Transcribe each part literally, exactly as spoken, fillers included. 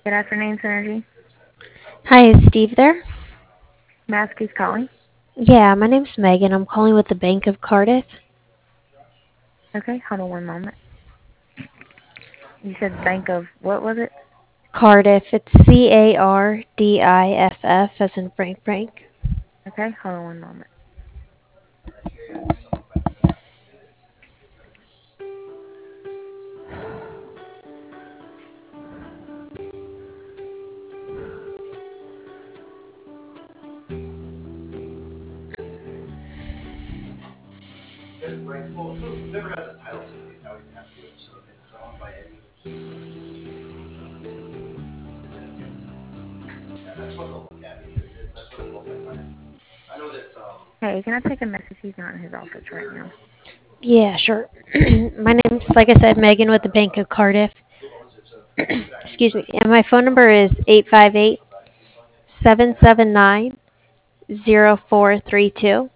Good afternoon, Synergy. Hi, is Steve there? Mask is calling. Yeah, my name's Megan. I'm calling with the Bank of Cardiff. Okay, hold on one moment. You said Bank of, what was it? Cardiff. It's C A R D I F F as in Frank Frank. Okay, hold on one moment. Hey, can I take a message? He's not in his office right now. Yeah, sure. My name's, like I said, Megan with the Bank of Cardiff. Excuse me. And my phone number is eight five eight, seven seven nine, zero four three two.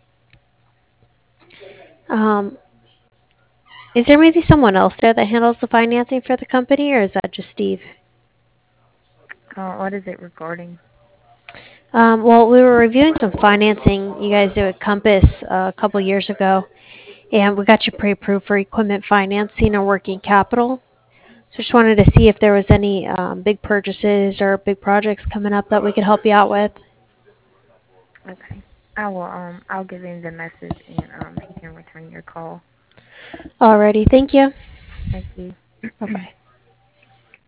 Um, is there maybe someone else there that handles the financing for the company, or is that just Steve? Uh, what is it regarding? Um, well, we were reviewing some financing you guys did with Compass uh, a couple years ago, and we got you pre-approved for equipment financing or working capital. So just wanted to see if there was any um, big purchases or big projects coming up that we could help you out with. Okay. I will, um, I'll give him the message and, um, he can return your call. Alrighty, thank you. Thank you. Bye bye.